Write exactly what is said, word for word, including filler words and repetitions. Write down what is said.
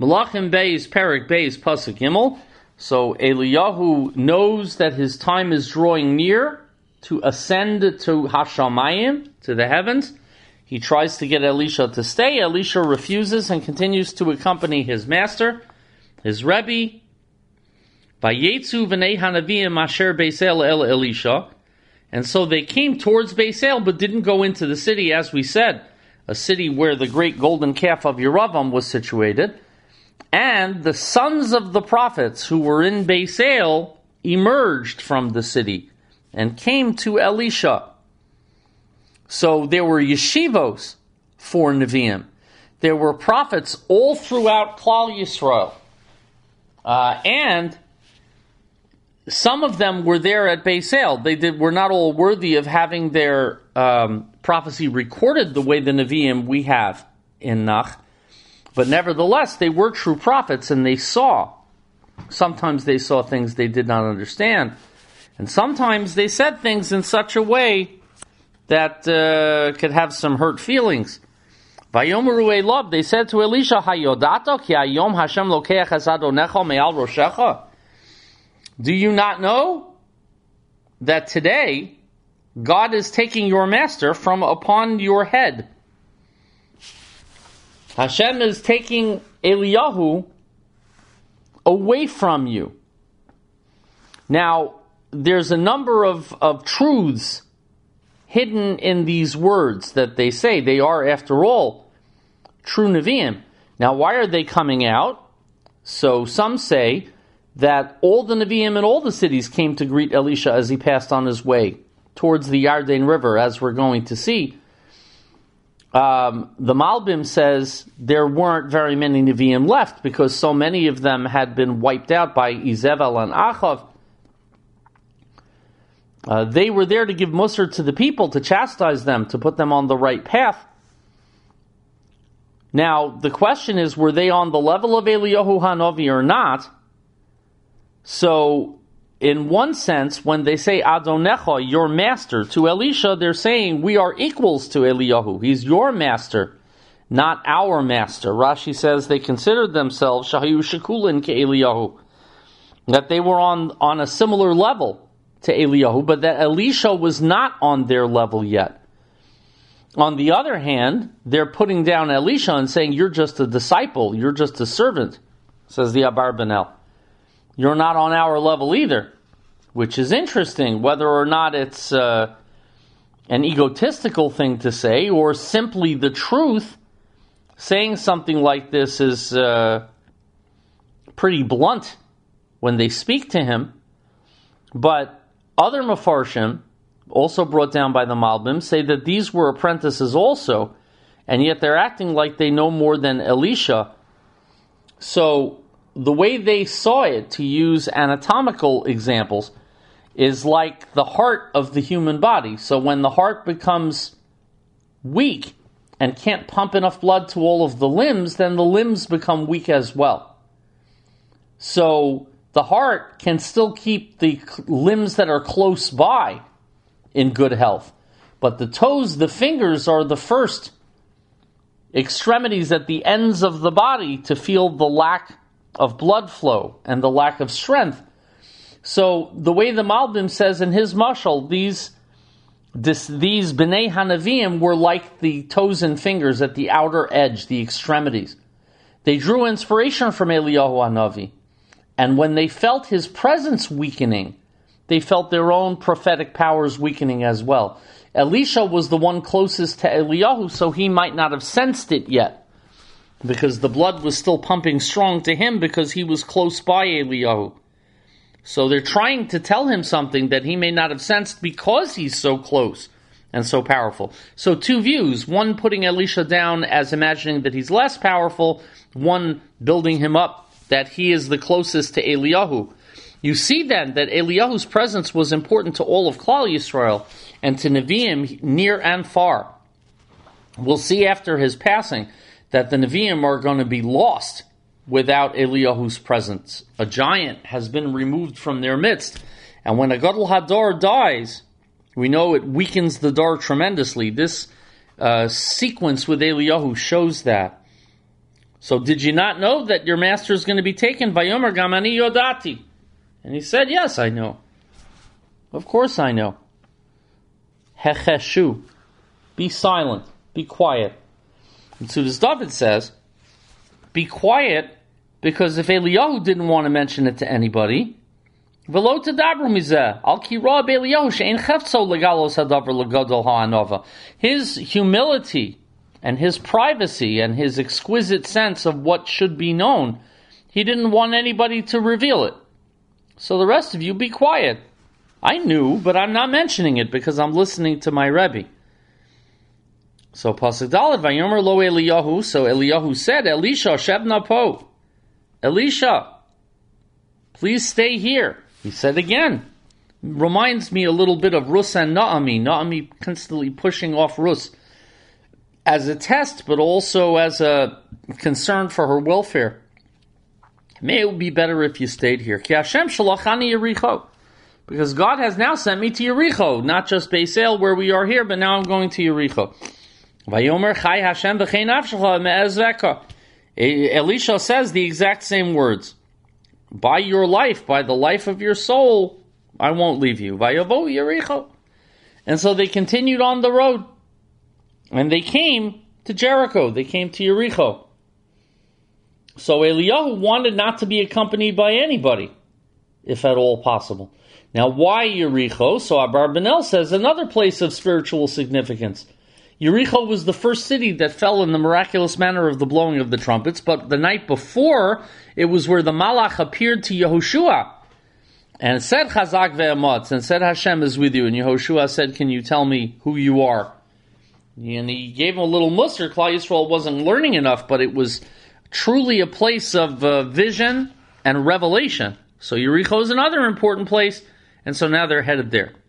Malachim Beis, Perik Beis, Pasuk Gimel. So Eliyahu knows that his time is drawing near to ascend to Hashamayim, to the heavens. He tries to get Elisha to stay. Elisha refuses and continues to accompany his master, his Rebbe. Vayetzu v'nei hanavim asher Beis El el Elisha. And so they came towards Beis El, but didn't go into the city, as we said, a city where the great golden calf of Yeravam was situated. And the sons of the prophets who were in Beis El emerged from the city and came to Elisha. So there were yeshivos for Nevi'im. There were prophets all throughout Klal Yisrael. Uh, and some of them were there at Beis El. They did, were not all worthy of having their um, prophecy recorded the way the Nevi'im we have in Nach. But nevertheless, they were true prophets, and they saw. Sometimes they saw things they did not understand. And sometimes they said things in such a way that uh, could have some hurt feelings. Vayomeru Elav, they said to Elisha, Hayodato ki hayom Hashem lokeach es adonecha me'al roshecha. Do you not know that today God is taking your master from upon your head? Hashem is taking Eliyahu away from you. Now, there's a number of, of truths hidden in these words that they say. They are, after all, true Nevi'im. Now, why are they coming out? So some say that all the Nevi'im in all the cities came to greet Elisha as he passed on his way towards the Yarden River, as we're going to see. Um, the Malbim says there weren't very many Nevi'im left because so many of them had been wiped out by Izevel and Achav. Uh, they were there to give musar to the people, to chastise them, to put them on the right path. Now, the question is, were they on the level of Eliyahu Hanavi or not? So, in one sense, when they say Adonecha, your master, to Elisha, they're saying we are equals to Eliyahu. He's your master, not our master. Rashi says they considered themselves Shahayu Shekulin ke Eliyahu, that they were on, on a similar level to Eliyahu, but that Elisha was not on their level yet. On the other hand, they're putting down Elisha and saying, you're just a disciple, you're just a servant, says the Abarbanel. You're not on our level either, which is interesting, whether or not it's uh, an egotistical thing to say, or simply the truth. Saying something like this is uh, pretty blunt when they speak to him, but other Mefarshim, also brought down by the Malbim, say that these were apprentices also, and yet they're acting like they know more than Elisha. So the way they saw it, to use anatomical examples, is like the heart of the human body. So when the heart becomes weak and can't pump enough blood to all of the limbs, then the limbs become weak as well. So the heart can still keep the limbs that are close by in good health. But the toes, the fingers, are the first extremities at the ends of the body to feel the lack of blood flow and the lack of strength. So the way the Malbim says in his mashal, these this, these B'nai Hanavim were like the toes and fingers at the outer edge, the extremities. They drew inspiration from Eliyahu Hanavi. And when they felt his presence weakening, they felt their own prophetic powers weakening as well. Elisha was the one closest to Eliyahu, so he might not have sensed it yet, because the blood was still pumping strong to him because he was close by Eliyahu. So they're trying to tell him something that he may not have sensed because he's so close and so powerful. So two views, one putting Elisha down as imagining that he's less powerful, one building him up that he is the closest to Eliyahu. You see then that Eliyahu's presence was important to all of Klal Yisrael and to Nevi'im near and far. We'll see after his passing that the Nevi'im are going to be lost without Eliyahu's presence. A giant has been removed from their midst. And when a Gadol Hadar dies, we know it weakens the Dar tremendously. This uh, sequence with Eliyahu shows that. So did you not know that your master is going to be taken? Vayomer Gamani Yodati. And he said, yes, I know. Of course I know. Hecheshu. Be silent. Be quiet. And Sudas David says, be quiet, because if Eliyahu didn't want to mention it to anybody, Velo tadabru mizeh, al ki ra be'Eliyahu she'ein chefzo legalos hadavar legadol ha'anova. His humility and his privacy and his exquisite sense of what should be known, he didn't want anybody to reveal it. So the rest of you, be quiet. I knew, but I'm not mentioning it because I'm listening to my Rebbe. So Pasuk Dalet, Vayomer lo Eliyahu, so Eliyahu said, Elisha, shebna po. Elisha, please stay here. He said again. Reminds me a little bit of Rus and Naomi. Naomi constantly pushing off Rus as a test, but also as a concern for her welfare. May it would be better if you stayed here. Ki Hashem shalachani Yericho. Because God has now sent me to Yericho, not just Beis El where we are here, but now I'm going to Yericho. Vayomer chai Hashem v'chei nafshecha me'ezveka. Elisha says the exact same words. By your life, by the life of your soul, I won't leave you. Vayavo Yericho. And so they continued on the road. And they came to Jericho. They came to Yericho. So Eliyahu wanted not to be accompanied by anybody, if at all possible. Now, why Yericho? So Abarbanel says another place of spiritual significance. Yericho was the first city that fell in the miraculous manner of the blowing of the trumpets, but the night before, it was where the Malach appeared to Yehoshua and said, Chazak ve'ematz, and said, Hashem is with you. And Yehoshua said, can you tell me who you are? And he gave him a little musar. Klal Yisrael wasn't learning enough, but it was truly a place of uh, vision and revelation. So Yericho is another important place, and so now they're headed there.